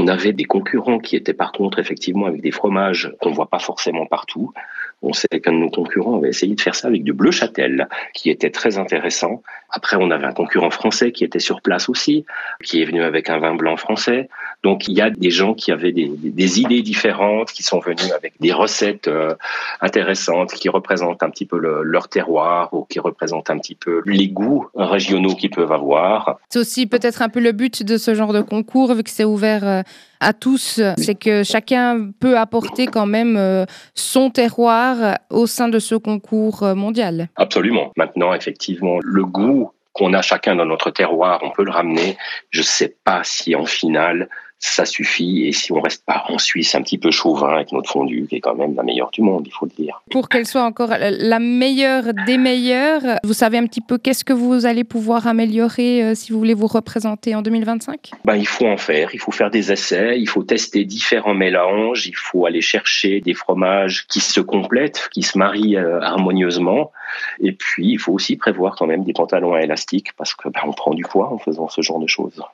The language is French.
On avait des concurrents qui étaient par contre effectivement avec des fromages qu'on voit pas forcément partout. On sait qu'un de nos concurrents avait essayé de faire ça avec du bleu châtel, qui était très intéressant. Après, on avait un concurrent français qui était sur place aussi, qui est venu avec un vin blanc français. Donc, il y a des gens qui avaient des idées différentes, qui sont venus avec des recettes intéressantes, qui représentent un petit peu leur terroir ou qui représentent un petit peu les goûts régionaux qu'ils peuvent avoir. C'est aussi peut-être un peu le but de ce genre de concours, vu que c'est ouvert à tous, c'est que chacun peut apporter quand même son terroir au sein de ce concours mondial. Absolument. Maintenant, effectivement, le goût qu'on a chacun dans notre terroir, on peut le ramener. Je ne sais pas si en finale, ça suffit et si on reste pas en Suisse un petit peu chauvin avec notre fondue, qui est quand même la meilleure du monde, il faut le dire. Pour qu'elle soit encore la meilleure des meilleures, vous savez un petit peu qu'est-ce que vous allez pouvoir améliorer si vous voulez vous représenter en 2025 ? Il faut en faire, il faut faire des essais, il faut tester différents mélanges, il faut aller chercher des fromages qui se complètent, qui se marient harmonieusement. Et puis, il faut aussi prévoir quand même des pantalons à élastique parce que on prend du poids en faisant ce genre de choses.